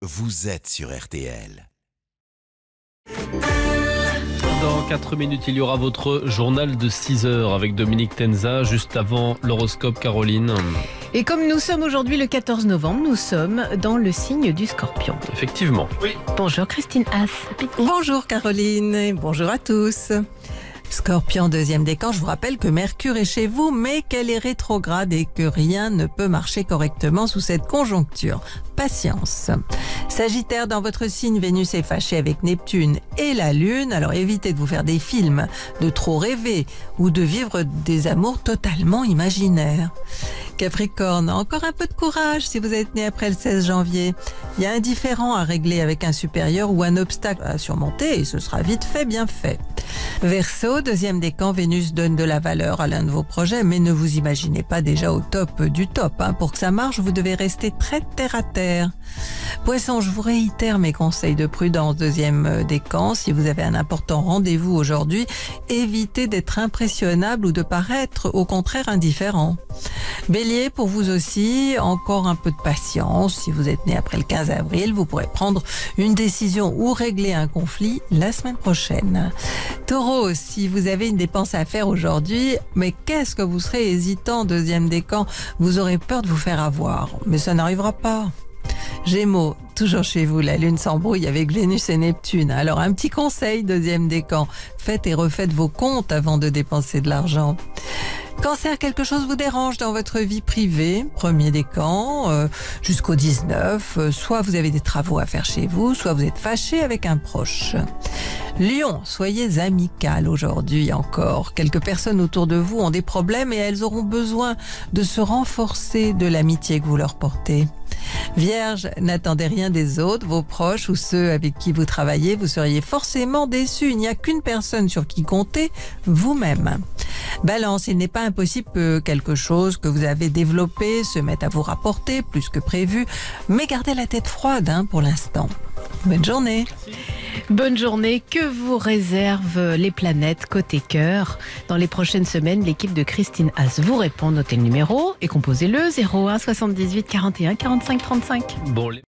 vous êtes sur RTL. Dans 4 minutes, il y aura votre journal de 6 heures avec Dominique Tenza, juste avant l'horoscope Caroline. Et comme nous sommes aujourd'hui le 14 novembre, nous sommes dans le signe du Scorpion. Effectivement. Oui. Bonjour Christine Haas. Bonjour Caroline et bonjour à tous. Scorpion, deuxième décan, je vous rappelle que Mercure est chez vous, mais qu'elle est rétrograde et que rien ne peut marcher correctement sous cette conjoncture. Patience. Sagittaire, dans votre signe, Vénus est fâchée avec Neptune et la Lune, alors évitez de vous faire des films, de trop rêver ou de vivre des amours totalement imaginaires. Capricorne, encore un peu de courage si vous êtes né après le 16 janvier. Il y a un différend à régler avec un supérieur ou un obstacle à surmonter et ce sera vite fait, bien fait. Verseau, deuxième décan, Vénus donne de la valeur à l'un de vos projets, mais ne vous imaginez pas déjà au top du top. Pour que ça marche, vous devez rester très terre à terre. Poisson, je vous réitère mes conseils de prudence, deuxième décan. Si vous avez un important rendez-vous aujourd'hui, évitez d'être impressionnable ou de paraître au contraire indifférent. Bélier, pour vous aussi, encore un peu de patience. Si vous êtes né après le 15 avril, vous pourrez prendre une décision ou régler un conflit la semaine prochaine. Taureau, si vous avez une dépense à faire aujourd'hui, mais qu'est-ce que vous serez hésitant, deuxième décan, vous aurez peur de vous faire avoir. Mais ça n'arrivera pas. Gémeaux, toujours chez vous, la Lune s'embrouille avec Vénus et Neptune. Alors un petit conseil, deuxième décan, faites et refaites vos comptes avant de dépenser de l'argent. Cancer, quelque chose vous dérange dans votre vie privée, premier décan, jusqu'au 19, soit vous avez des travaux à faire chez vous, soit vous êtes fâché avec un proche. Lion, soyez amical aujourd'hui encore. Quelques personnes autour de vous ont des problèmes et elles auront besoin de se renforcer de l'amitié que vous leur portez. Vierge, n'attendez rien des autres, vos proches ou ceux avec qui vous travaillez, vous seriez forcément déçus. Il n'y a qu'une personne sur qui compter, vous-même. Balance, il n'est pas impossible que quelque chose que vous avez développé se mette à vous rapporter plus que prévu, mais gardez la tête froide pour l'instant. Bonne journée. Bonne journée. Que vous réservent les planètes côté cœur? Dans les prochaines semaines, l'équipe de Christine Haas vous répond. Notez le numéro et composez-le 01 78 41 45 35. Bon,